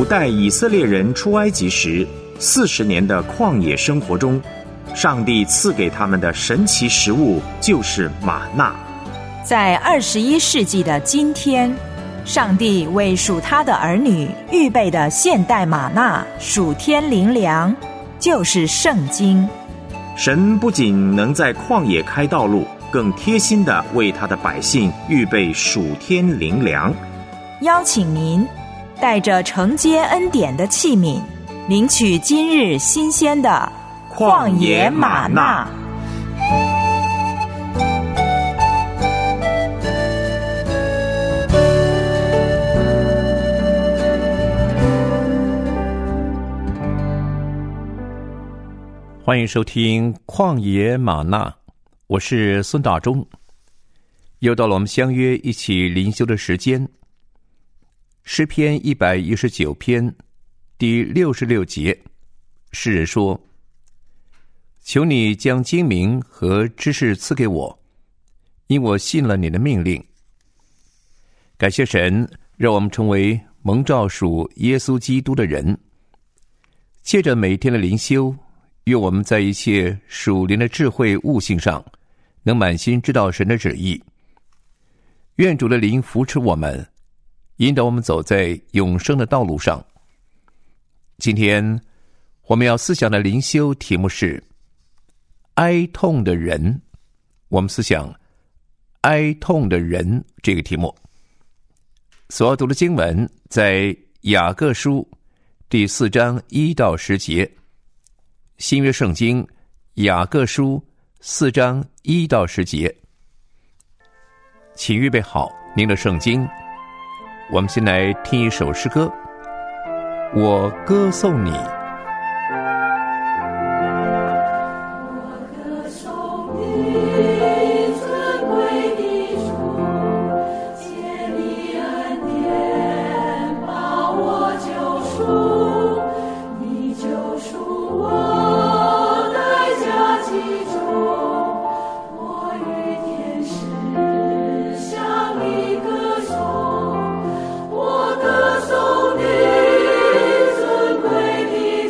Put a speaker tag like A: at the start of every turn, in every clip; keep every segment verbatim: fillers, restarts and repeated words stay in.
A: 古代以色列人出埃及时四十年的旷野生活中，上帝赐给他们的神奇食物就是玛纳。
B: 在二十一世纪的今天，上帝为属他的儿女预备的现代玛纳属天灵粮，就是圣经。
A: 神不仅能在旷野开道路，更贴心地为他的百姓预备属天灵粮。
B: 邀请您带着承接恩典的器皿，领取今日新鲜的旷野玛纳。
C: 欢迎收听旷野玛纳，我是孙大中。又到了我们相约一起灵修的时间。诗篇一百一十九篇第六十六节，诗人说：求你将精明和知识赐给我，因我信了你的命令。感谢神，让我们成为蒙召属耶稣基督的人。借着每天的灵修，愿我们在一切属灵的智慧悟性上，能满心知道神的旨意。愿主的灵扶持我们，引导我们走在永生的道路上。今天我们要思想的灵修题目是哀痛的人。我们思想哀痛的人这个题目。所要读的经文在雅各书第四章一到十节，新约圣经雅各书四章一到十节。请预备好您的圣经，我们先来听一首诗歌，我歌颂你。
D: 我歌颂你尊贵的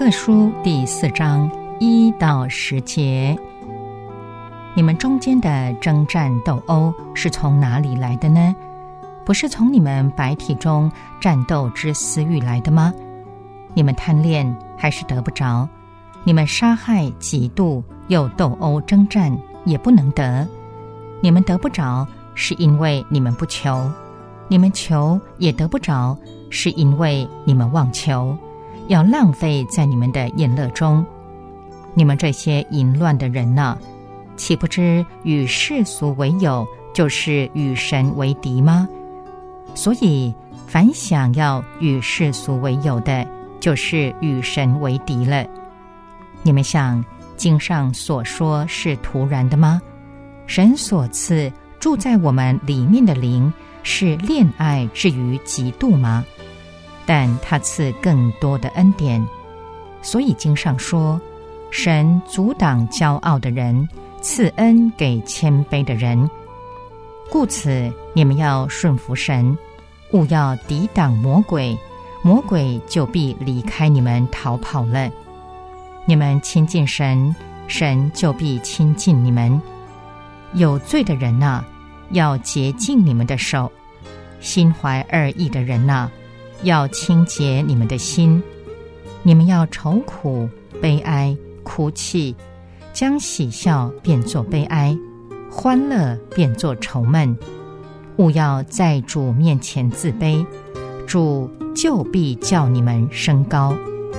D: 各书第四章一到十节，你们中间的征战斗殴是从哪里来的呢？不是从你们白体中战斗之私欲来的吗？你们贪恋还是得不着？你们杀害嫉妒又斗殴征战也不能得。你们得不着，是因为你们不求；你们求也得不着，是因为你们妄求，要浪费在你们的宴乐中。你们这些淫乱的人哪，岂不知与世俗为友，就是与神为敌吗？所以凡想要与世俗为友的，就是与神为敌了。你们想经上所说是突然的吗？神所赐住在我们里面的灵，是恋爱至于嫉妒吗？但他赐更多的恩典。所以经上说，神阻挡骄傲的人，赐恩给谦卑的人。故此你们要顺服神，勿要抵挡魔鬼，魔鬼就必离开你们逃跑了。你们亲近神，神就必亲近你们。有罪的人哪，要洁净你们的手；心怀二意的人哪，要清洁你们的心。你们要愁苦、悲哀、哭泣，将喜笑变作悲哀，欢乐变作愁闷。勿要在主面前自卑，主就必叫你们升高。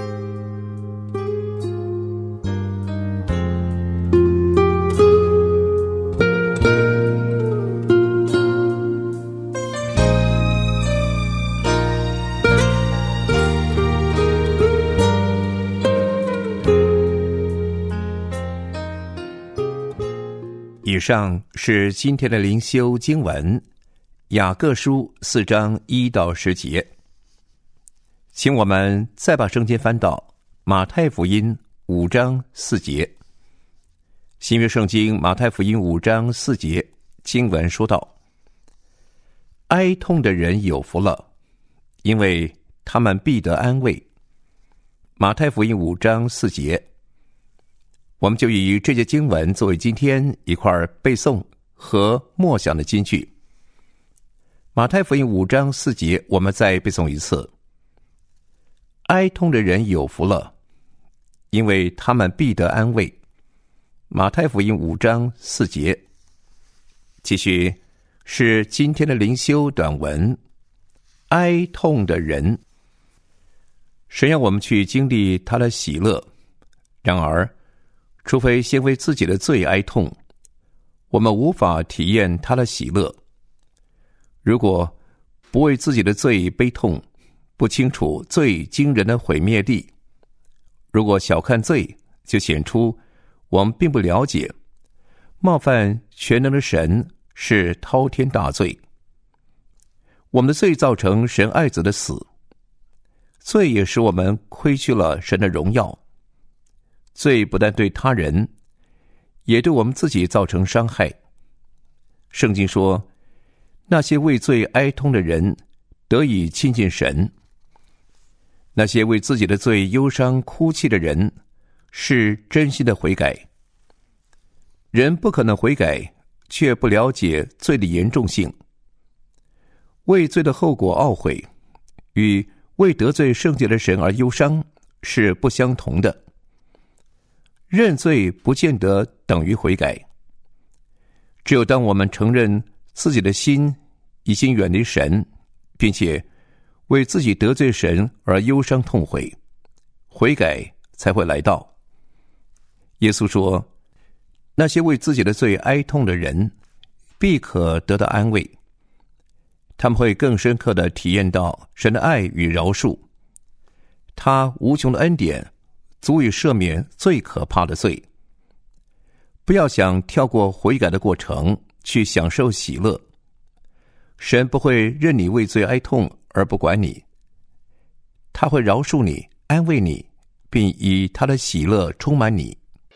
C: 以上是今天的灵修经文，雅各书四章一到十节。请我们再把圣经翻到马太福音五章四节。新约圣经马太福音五章四节经文说道：哀痛的人有福了，因为他们必得安慰。马太福音五章四节，我们就以这节经文作为今天一块背诵和默想的金句。马太福音五章四节，我们再背诵一次：哀痛的人有福了，因为他们必得安慰。马太福音五章四节。继续是今天的灵修短文：哀痛的人。神要我们去经历他的喜乐，然而除非先为自己的罪哀痛，我们无法体验他的喜乐。如果不为自己的罪悲痛，不清楚罪惊人的毁灭力，如果小看罪，就显出我们并不了解冒犯全能的神是滔天大罪。我们的罪造成神爱子的死，罪也使我们亏去了神的荣耀。罪不但对他人，也对我们自己造成伤害。圣经说，那些为罪哀痛的人得以亲近神。那些为自己的罪忧伤哭泣的人，是真心的悔改。人不可能悔改，却不了解罪的严重性。为罪的后果懊悔，与为得罪圣洁的神而忧伤是不相同的。认罪不见得等于悔改。只有当我们承认自己的心已经远离神，并且为自己得罪神而忧伤痛悔，悔改才会来到。耶稣说，那些为自己的罪哀痛的人，必可得到安慰。他们会更深刻地体验到神的爱与饶恕，他无穷的恩典足以赦免最可怕的罪。不要想跳过悔改的过程去享受喜乐，神不会任你为罪哀痛而不管你，他会饶恕你，安慰你，并以他的喜乐充满你。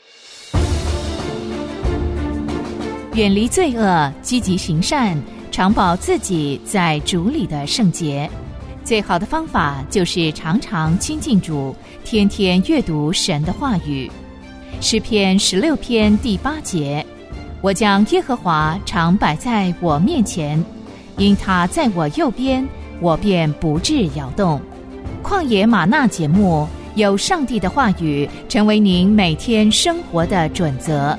E: 远离罪恶，积极行善，常保自己在主里的圣洁。 最好的方法就是常常亲近主，天天阅读神的话语。诗篇十六篇第八节，我将耶和华常摆在我面前，因他在我右边，我便不致摇动。旷野吗哪节目，有上帝的话语成为您每天生活的准则。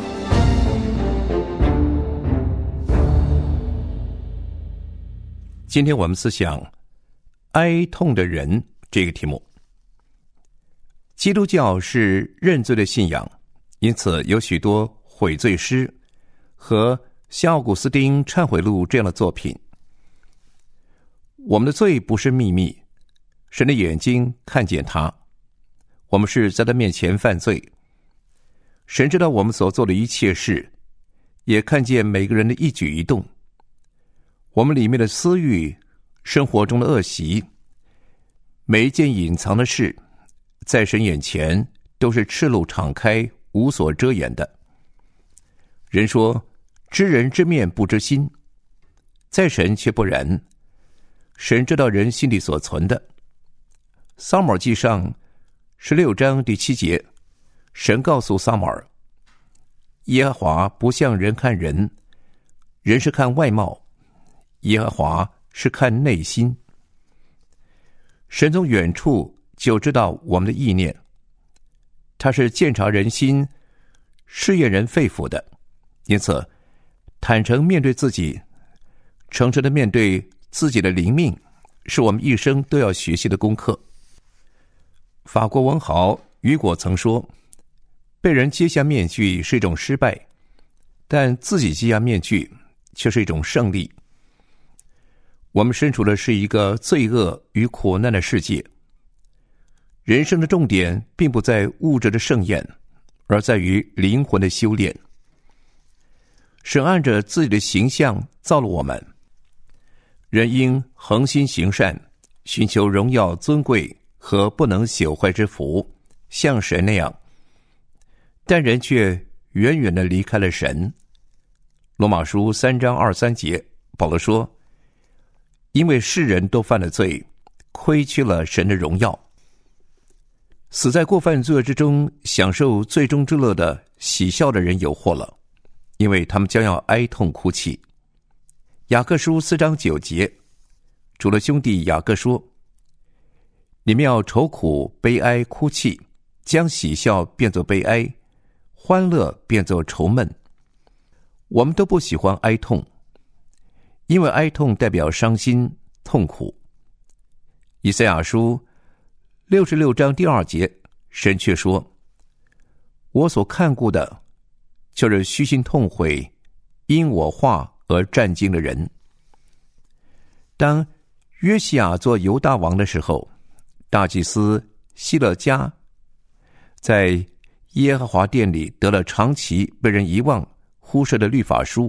C: 今天我们思想哀痛的人这个题目。基督教是认罪的信仰，因此有许多悔罪诗和像奥古斯丁忏悔录这样的作品。我们的罪不是秘密，神的眼睛看见它，我们是在他面前犯罪。神知道我们所做的一切事，也看见每个人的一举一动。我们里面的私欲，生活中的恶习，每一件隐藏的事，在神眼前都是赤露敞开，无所遮掩的。人说知人知面不知心，在神却不然。神知道人心里所存的。撒母耳记上十六章第七节，神告诉撒母耳，耶和华不像人看人，人是看外貌，耶和华是看内心。神从远处就知道我们的意念，他是鉴察人心，试验人肺腑的。因此坦诚面对自己，诚实的面对自己的灵命，是我们一生都要学习的功课。法国文豪雨果曾说，被人揭下面具是一种失败，但自己揭下面具却是一种胜利。我们身处的是一个罪恶与苦难的世界，人生的重点并不在物质的盛宴，而在于灵魂的修炼。神按着自己的形象造了我们，人应恒心行善，寻求荣耀尊贵和不能朽坏之福，像神那样。但人却远远地离开了神。罗马书三章二三节，保罗说，因为世人都犯了罪，亏缺了神的荣耀。死在过犯罪恶之中，享受罪中之乐的喜笑的人有祸了，因为他们将要哀痛哭泣。雅各书四章九节，主的兄弟雅各说，你们要愁苦悲哀哭泣，将喜笑变作悲哀，欢乐变作愁闷。我们都不喜欢哀痛，因为哀痛代表伤心痛苦。以赛亚书六十六章第二节，神却说，我所看顾的就是虚心痛悔因我话而战惊的人。当约西亚做犹大王的时候，大祭司希勒家在耶和华殿里得了长期被人遗忘忽视的律法书。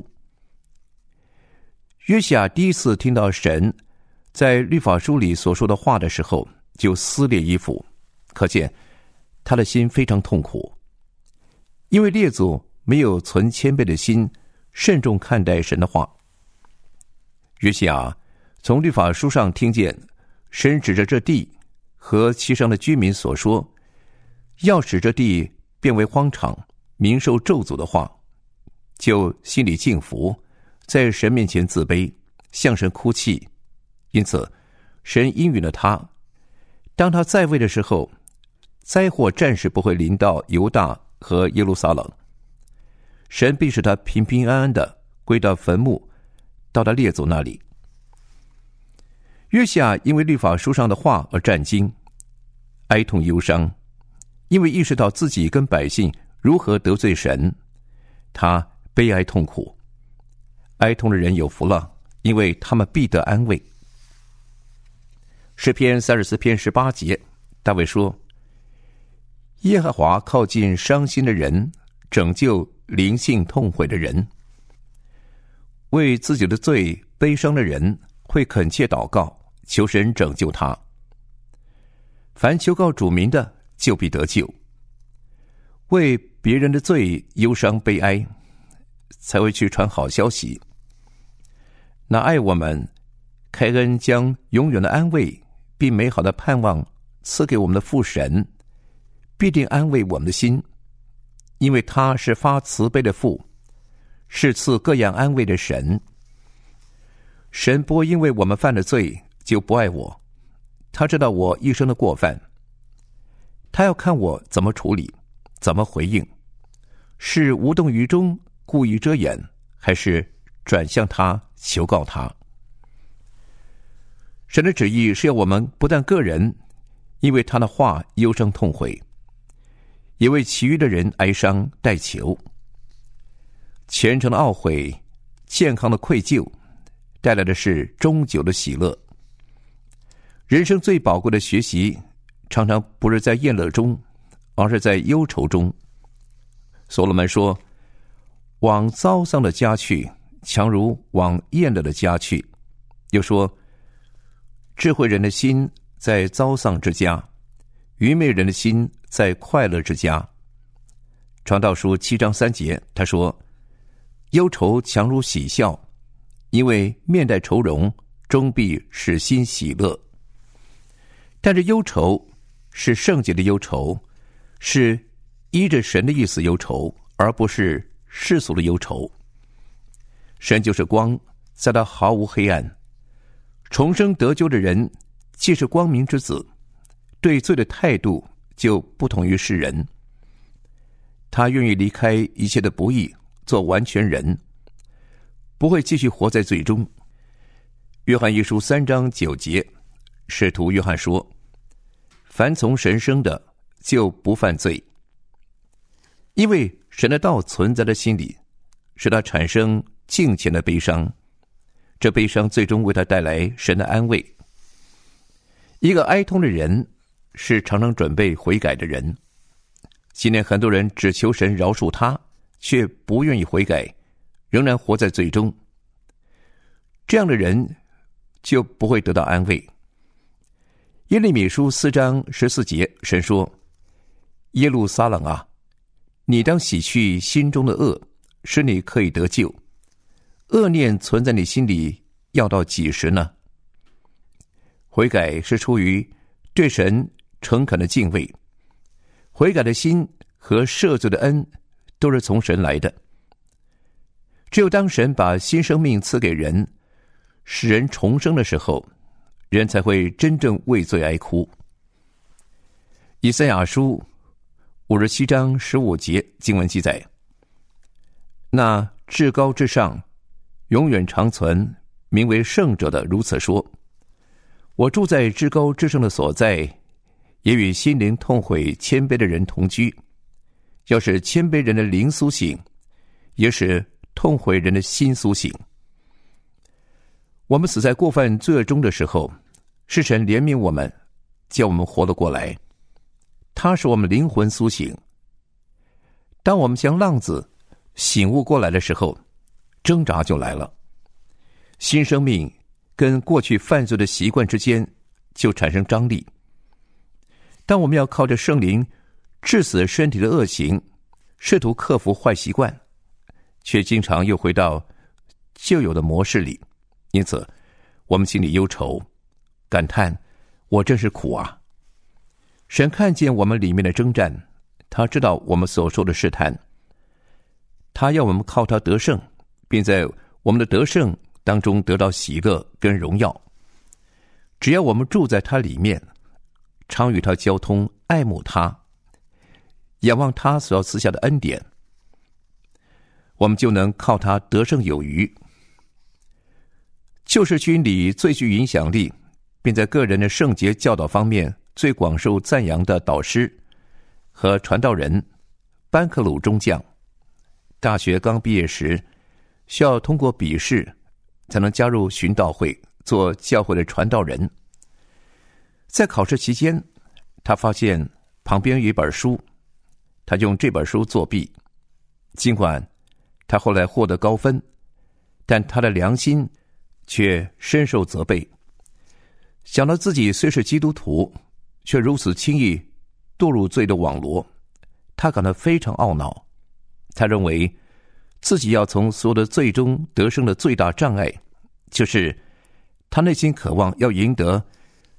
C: 约西亚第一次听到神在律法书里所说的话的时候，就撕裂衣服，可见他的心非常痛苦，因为列祖没有存谦卑的心，慎重看待神的话。约西亚从律法书上听见神指着这地和其上的居民所说，要使这地变为荒场，民受咒诅的话，就心里敬服，在神面前自卑，向神哭泣。因此神应允了他，当他在位的时候，灾祸暂时不会临到犹大和耶路撒冷，神必使他平平安安的归到坟墓，到他列祖那里。约西亚因为律法书上的话而战惊，哀痛忧伤，因为意识到自己跟百姓如何得罪神，他悲哀痛苦。哀痛的人有福了，因为他们必得安慰。诗篇三十四篇十八节，大卫说，耶和华靠近伤心的人，拯救灵性痛悔的人。为自己的罪悲伤的人会恳切祷告，求神拯救他。凡求告主名的，就必得救。为别人的罪忧伤悲哀，才会去传好消息。那爱我们、开恩将永远的安慰并美好的盼望赐给我们的父神，必定安慰我们的心，因为他是发慈悲的父，是赐各样安慰的神。神不会因为我们犯了罪就不爱我，他知道我一生的过犯，他要看我怎么处理，怎么回应，是无动于衷故意遮掩，还是转向他求告他。神的旨意是要我们不但个人因为他的话忧伤痛悔，也为其余的人哀伤代求。虔诚的懊悔，健康的愧疚，带来的是终久的喜乐。人生最宝贵的学习，常常不是在宴乐中，而是在忧愁中。所罗门说，往遭丧的家去，强如往宴乐的家去。又说，智慧人的心在遭丧之家，愚昧人的心在快乐之家。传道书七章三节，他说，忧愁强如喜笑，因为面带愁容，终必使心喜乐。但是忧愁是圣洁的忧愁，是依着神的意思忧愁，而不是世俗的忧愁。神就是光，在他毫无黑暗。重生得救的人既是光明之子，对罪的态度就不同于世人。他愿意离开一切的不义，做完全人，不会继续活在罪中。约翰一书三章九节，使徒约翰说，凡从神生的就不犯罪。因为神的道存在的心里，使他产生敬虔的悲伤，这悲伤最终为他带来神的安慰。一个哀痛的人是常常准备悔改的人。今天很多人只求神饶恕他，却不愿意悔改，仍然活在罪中。这样的人就不会得到安慰。耶利米书四章十四节，神说，耶路撒冷啊，你当洗去心中的恶，使你可以得救。恶念存在你心里，要到几时呢？悔改是出于对神诚恳的敬畏，悔改的心和赦罪的恩都是从神来的。只有当神把新生命赐给人，使人重生的时候，人才会真正为罪哀哭。以赛亚书五十七章十五节经文记载，那至高至上永远长存名为圣者的如此说，我住在至高至圣的所在，也与心灵痛悔谦卑的人同居，要使谦卑人的灵苏醒，也使痛悔人的心苏醒。我们死在过犯罪恶中的时候，是神怜悯我们，叫我们活了过来，他使我们灵魂苏醒。当我们像浪子醒悟过来的时候，挣扎就来了，新生命跟过去犯罪的习惯之间就产生张力。当我们要靠着圣灵治死身体的恶行，试图克服坏习惯，却经常又回到旧有的模式里，因此我们心里忧愁，感叹我真是苦啊。神看见我们里面的征战，他知道我们所受的试探，他要我们靠他得胜，并在我们的得胜当中得到喜乐跟荣耀。只要我们住在他里面，常与他交通，爱慕他，仰望他所要赐下的恩典，我们就能靠他得胜有余。救世军里最具影响力，并在个人的圣洁教导方面最广受赞扬的导师和传道人班克鲁中将，大学刚毕业时需要通过笔试才能加入寻道会，做教会的传道人。在考试期间，他发现旁边有一本书，他用这本书作弊。尽管他后来获得高分，但他的良心却深受责备。想到自己虽是基督徒，却如此轻易堕入罪的网罗，他感到非常懊恼。他认为自己要从所有的罪中得胜的最大障碍，就是他内心渴望要赢得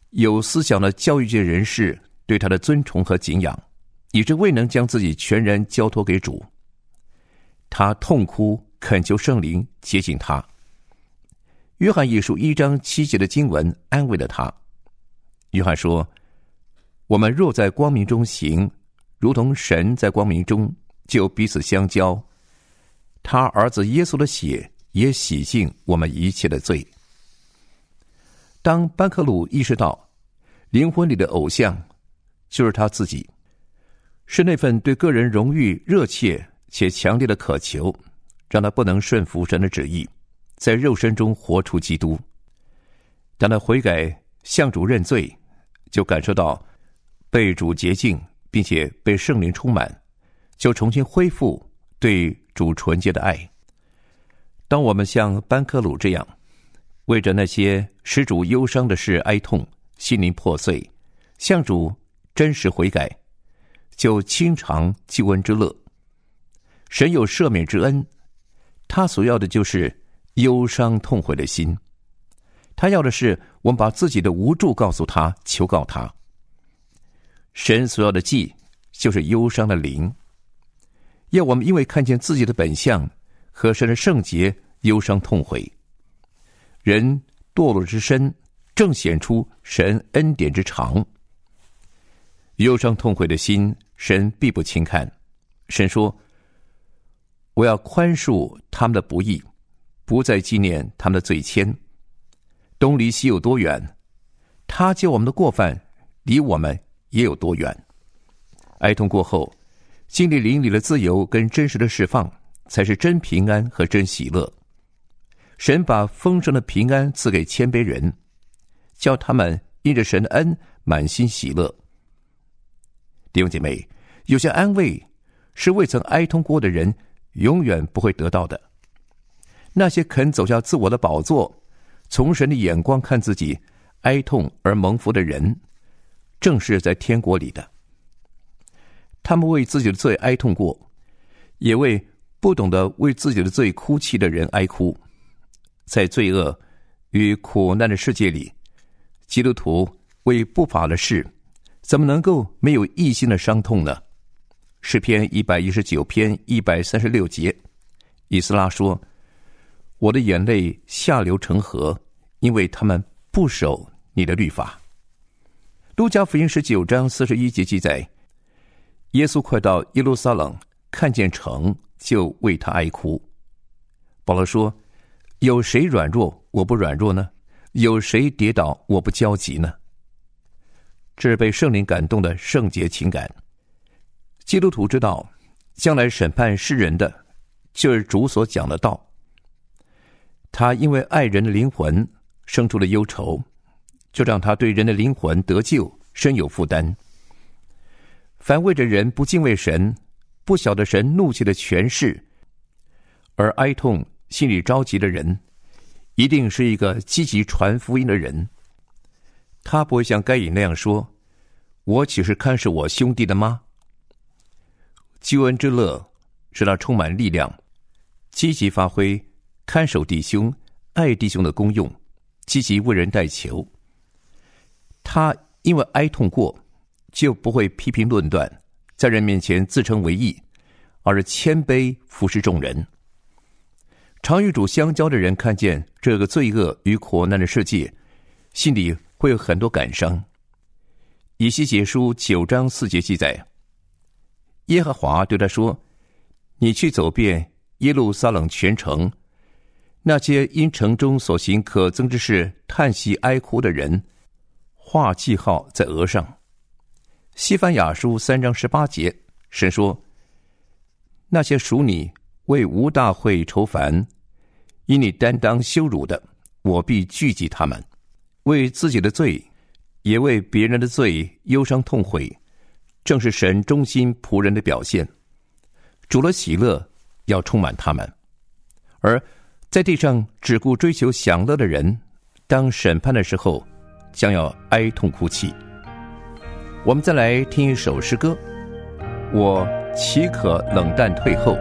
C: 有思想的教育界人士对他的尊崇和敬仰，以致未能将自己全然交托给主。他痛哭恳求圣灵接近他。约翰一书一章七节的经文安慰了他。约翰说，我们若在光明中行，如同神在光明中，就彼此相交。他儿子耶稣的血也洗净我们一切的罪。当班克鲁意识到灵魂里的偶像就是他自己，是那份对个人荣誉热切且强烈的渴求，让他不能顺服神的旨意，在肉身中活出基督。当他悔改向主认罪，就感受到被主洁净，并且被圣灵充满，就重新恢复对主纯洁的爱。当我们像班克鲁这样，为着那些使主忧伤的事哀痛，心灵破碎，向主真实悔改，就亲尝救恩之乐。神有赦免之恩，他所要的就是忧伤痛悔的心。他要的是我们把自己的无助告诉他，求告他。神所要的祭就是忧伤的灵，要我们因为看见自己的本相和神的圣洁忧伤痛悔。人堕落之身正显出神恩典之长。忧伤痛悔的心，神必不轻看。神说，我要宽恕他们的不义，不再纪念他们的罪愆。东离西有多远，他叫我们的过犯离我们也有多远。哀痛过后，经历灵里的自由跟真实的释放，才是真平安和真喜乐。神把丰盛的平安赐给谦卑人，叫他们因着神的恩满心喜乐。弟兄姐妹，有些安慰是未曾哀痛过的人永远不会得到的。那些肯走下自我的宝座，从神的眼光看自己哀痛而蒙福的人，正是在天国里的。他们为自己的罪哀痛过，也为不懂得为自己的罪哭泣的人哀哭。在罪恶与苦难的世界里，基督徒为不法的事，怎么能够没有一心的伤痛呢？诗篇一百一十九篇一百三十六节，以斯拉说，我的眼泪下流成河，因为他们不守你的律法。路加福音十九章四十一节记载，耶稣快到耶路撒冷，看见城，就为他哀哭。保罗说，有谁软弱我不软弱呢？有谁跌倒我不焦急呢？这是被圣灵感动的圣洁情感。基督徒知道，将来审判世人的就是主所讲的道。他因为爱人的灵魂生出了忧愁，就让他对人的灵魂得救深有负担。凡为着人不敬畏神，不晓得神怒气的权势而哀痛心里着急的人，一定是一个积极传福音的人。他不会像该隐那样说，我岂是看是我兄弟的吗？救恩之乐使他充满力量，积极发挥看守弟兄爱弟兄的功用，积极为人代求。他因为哀痛过，就不会批评论断，在人面前自称为义，而是谦卑服侍众人。常与主相交的人看见这个罪恶与苦难的世界，心里会有很多感伤。以西结书九章四节记载，耶和华对他说，你去走遍耶路撒冷全城，那些因城中所行可憎之事叹息哀哭的人，画记号在额上。西番雅书三章十八节，神说，那些属你为无大会愁烦，因你担当羞辱的，我必聚集他们，为自己的罪也为别人的罪忧伤痛悔，正是神忠心仆人的表现。主的喜乐要充满他们。而在地上只顾追求享乐的人，当审判的时候将要哀痛哭泣。我们再来听一首诗歌，我岂可冷淡退后？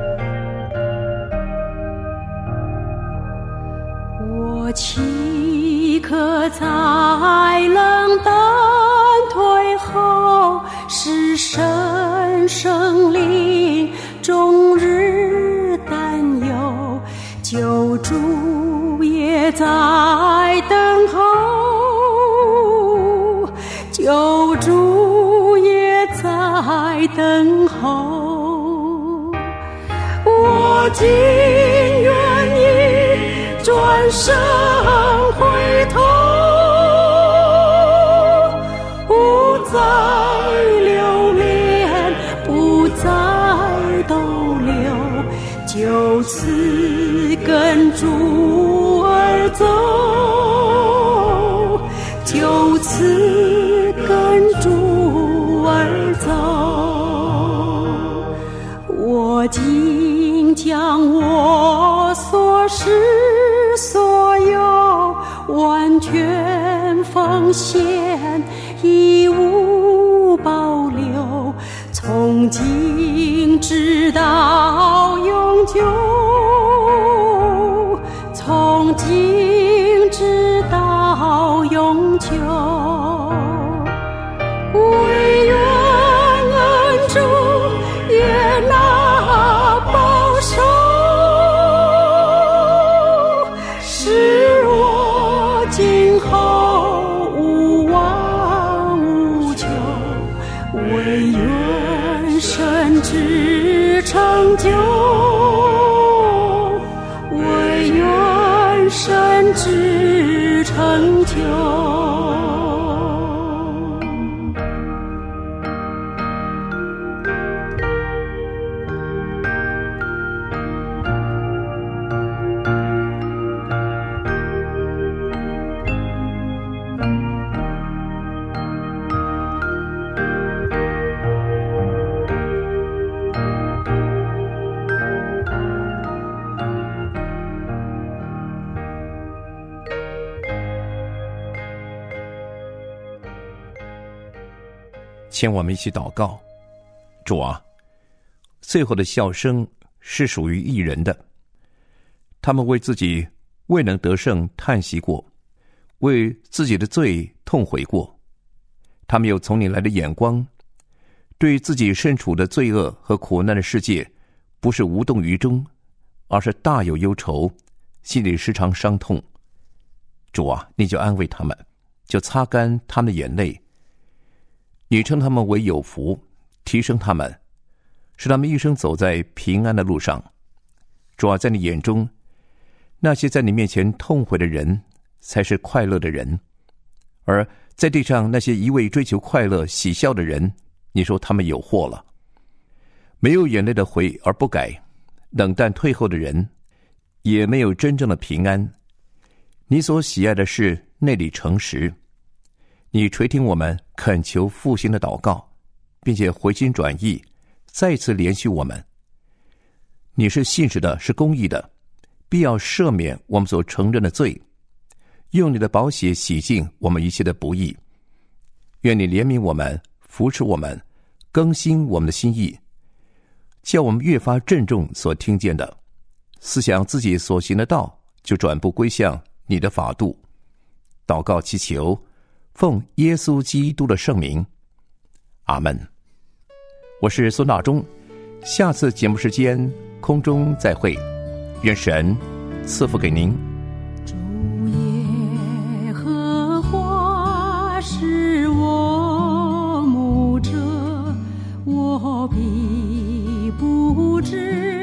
F: 我岂可再冷淡也在等候，救主也在等候。我竟愿意转身回头，不再留恋，不再逗留，就此跟主而走，就此跟主而走。我竟将我所失所有完全奉献，一无保留，从今直到永久，从今直到永久。唯愿恩主悦纳保守，使我今后无望无求，唯愿神之成就，唯愿神之成就。
C: 请我们一起祷告。主啊，最后的笑声是属于义人的，他们为自己未能得胜叹息过，为自己的罪痛悔过，他们有从你来的眼光，对自己身处的罪恶和苦难的世界不是无动于衷，而是大有忧愁，心里时常伤痛。主啊，你就安慰他们，就擦干他们的眼泪，你称他们为有福，提升他们，使他们一生走在平安的路上。主啊，在你眼中，那些在你面前痛悔的人才是快乐的人，而在地上那些一味追求快乐喜笑的人，你说他们有祸了。没有眼泪的悔而不改，冷淡退后的人，也没有真正的平安。你所喜爱的是内里诚实，你垂听我们恳求复兴的祷告，并且回心转意，再次连续我们。你是信实的，是公义的，必要赦免我们所承认的罪，用你的宝血洗净我们一切的不义。愿你怜悯我们，扶持我们，更新我们的心意，叫我们越发郑重所听见的，思想自己所行的道，就转步归向你的法度。祷告祈求，奉耶稣基督的圣名，阿们。我是孙大中，下次节目时间空中再会，愿神赐福给您。
F: 主耶和华是我牧者，我必不致